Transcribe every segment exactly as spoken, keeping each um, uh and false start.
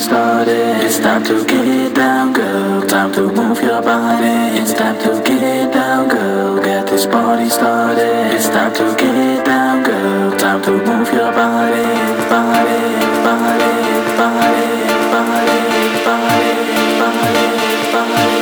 started. It's time to get it down, girl. Time to move your body. It's time to get it down, girl. Get this party started. It's time to get it down, girl. Time to move your body, body, body, body, body, body, body, body,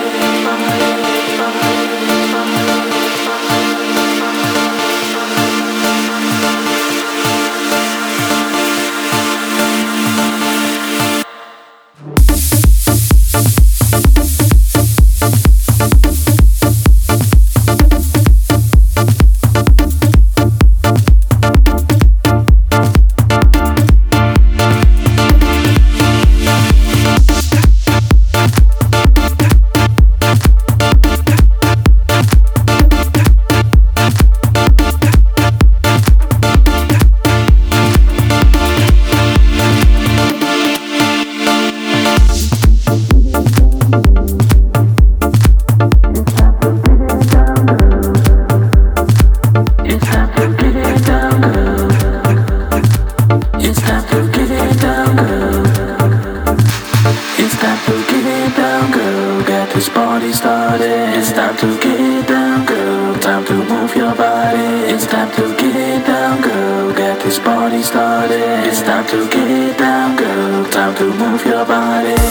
this party started. It's time to get it down, girl. Time to move your body.